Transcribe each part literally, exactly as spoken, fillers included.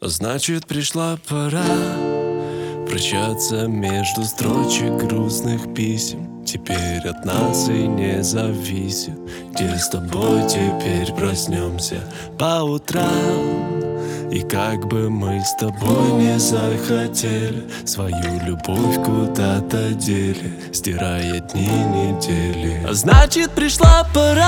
Значит, пришла пора прощаться между строчек грустных писем. Теперь от нас и не зависит, где с тобой теперь проснемся по утрам. И как бы мы с тобой не захотели, свою любовь куда-то дели, стирая дни недели. А значит, пришла пора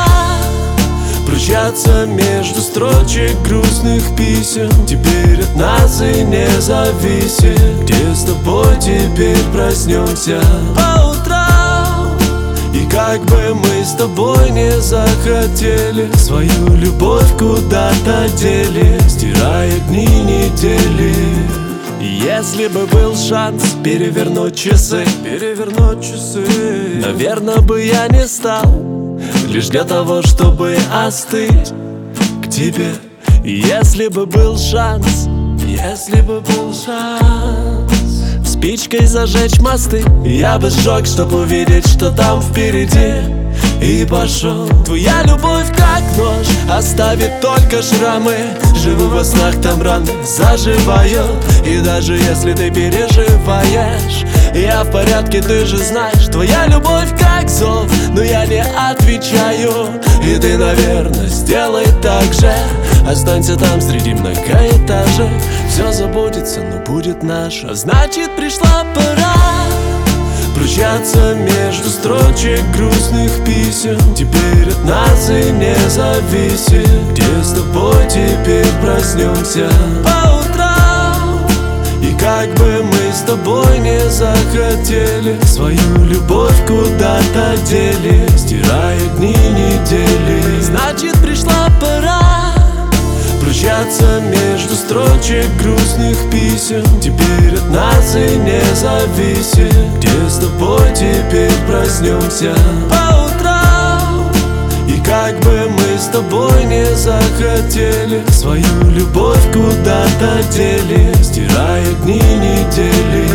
прощаться между строчек грустных писем. Теперь от нас и не зависит, где с тобой теперь проснемся по утрам. И как бы мы с тобой не захотели, свою любовь куда-то дели, стирая дни недели. Если бы был шанс перевернуть часы, перевернуть часы, наверное, бы я не стал лишь для того, чтобы остыть к тебе. Если бы был шанс, если бы был шанс спичкой зажечь мосты, я бы сжег, чтобы увидеть, что там впереди, и пошел. Твоя любовь как нож, оставит только шрамы. Живу во снах, там раны заживают. И даже если ты переживаешь, я в порядке, ты же знаешь. Твоя любовь как зов, но я не отвечаю. И ты, наверное, сделай так же. Останься там среди многоэтажек. Все забудется, но будет наше. Значит, пришла пора прощаться между строчек грустных писем. Теперь от нас и не зависит, где с тобой теперь проснемся по утрам. И как бы мы с тобой не захотели, свою любовь куда-то дели, стирая дни недели. Значит, пришла пора прощаться между строчек грустных писем. Теперь от нас и не зависит, где с тобой теперь проснемся по утрам. И как бы мы с тобой не захотели, свою любовь куда-то дели, стирая дни недели.